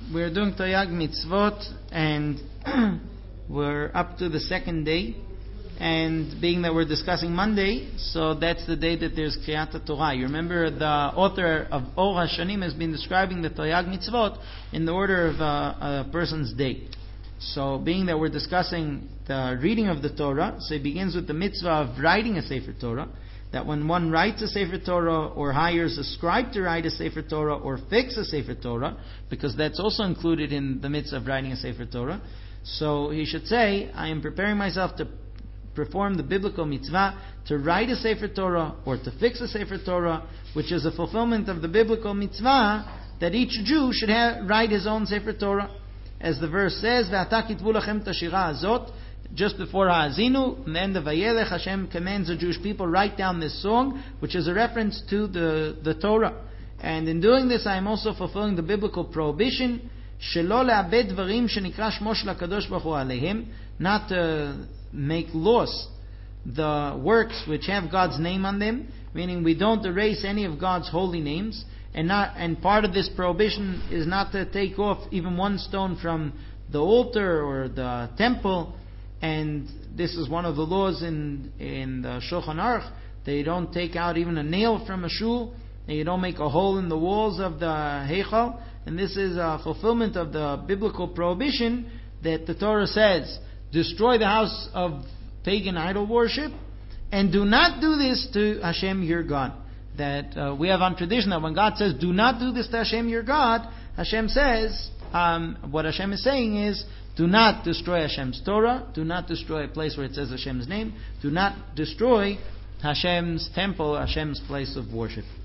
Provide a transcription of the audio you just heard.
We're doing Taryag Mitzvot, and we're up to the second day. And being that we're discussing Monday, so that's the day that there's Kriyat Torah. You remember the author of Or HaShanim has been describing the Taryag Mitzvot in the order of a person's day. So being that we're discussing the reading of the Torah, so it begins with the mitzvah of writing a Sefer Torah. That when one writes a Sefer Torah or hires a scribe to write a Sefer Torah or fix a Sefer Torah, because that's also included in the mitzvah of writing a Sefer Torah, so he should say, I am preparing myself to perform the biblical mitzvah to write a Sefer Torah or to fix a Sefer Torah, which is a fulfillment of the biblical mitzvah that each Jew should write his own Sefer Torah. As the verse says, Ve'ata kitvu lachem tashira azot, just before Ha'azinu, in the end of Vayelech, Hashem commands the Jewish people, write down this song, which is a reference to the Torah. And in doing this, I am also fulfilling the biblical prohibition, Shelo le'abed dvarim shenikra shmo shel HaKadosh Baruch Hu aleihim, not to make loss the works which have God's name on them, meaning we don't erase any of God's holy names, and part of this prohibition is not to take off even one stone from the altar or the temple. And this is one of the laws in the Shulchan Aruch. They don't take out even a nail from a shul, and you don't make a hole in the walls of the Heichal. And this is a fulfillment of the biblical prohibition that the Torah says, destroy the house of pagan idol worship, and do not do this to Hashem your God. That we have on tradition that when God says, do not do this to Hashem your God, Hashem says, what Hashem is saying is, do not destroy Hashem's Torah. Do not destroy a place where it says Hashem's name. Do not destroy Hashem's temple, Hashem's place of worship.